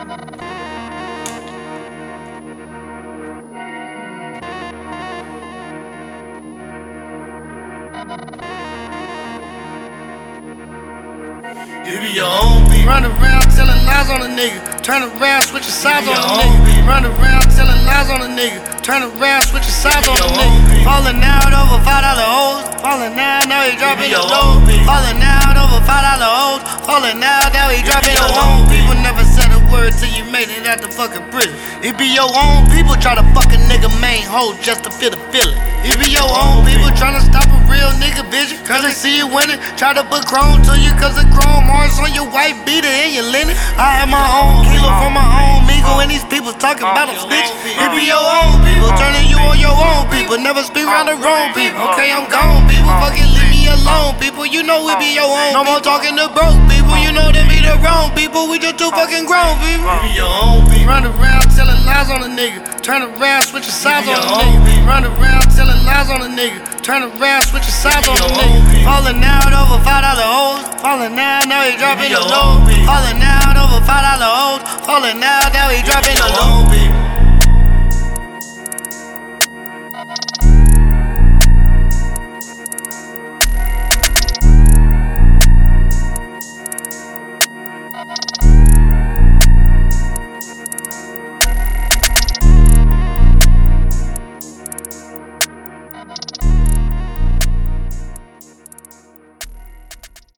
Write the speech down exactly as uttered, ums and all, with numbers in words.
It be your own beat. Run around telling lies on a nigga. Turn around, switch your sides on a nigga. Run around telling lies on a nigga. Turn around, switch your sides on a nigga. Falling out over five dollar hoes. Falling out, now he dropping the low. Falling out over five dollar hoes. Falling out, now he dropping the low. People never said a word till you made it out the fucking prison. It be your own people try to fuck a nigga main hoe just to feel the feeling. It be your own people tryna stop a real nigga vision, cause they see you winning. Try to put chrome to you cause the chrome marks on your white beater and your linen. I have my own kilo from my own Migo, and these people talking about a bitch. It be your own people turning you on your own people. Never speak around the wrong people. Okay, I'm gone, people. Fucking leave me alone, people. You know it be your own. No more talking to broke people. You know they be the wrong people. We just too fucking grown, people. It be your own beat. Run around telling lies on a nigga. Turn around, switch your sides on a nigga. Run around telling lies on a nigga. Turn around, switch your sides on a nigga. Falling out over five dollar hoes. Falling out, now he dropping the low. Falling out over five dollar hoes. Falling out, now he dropping the low.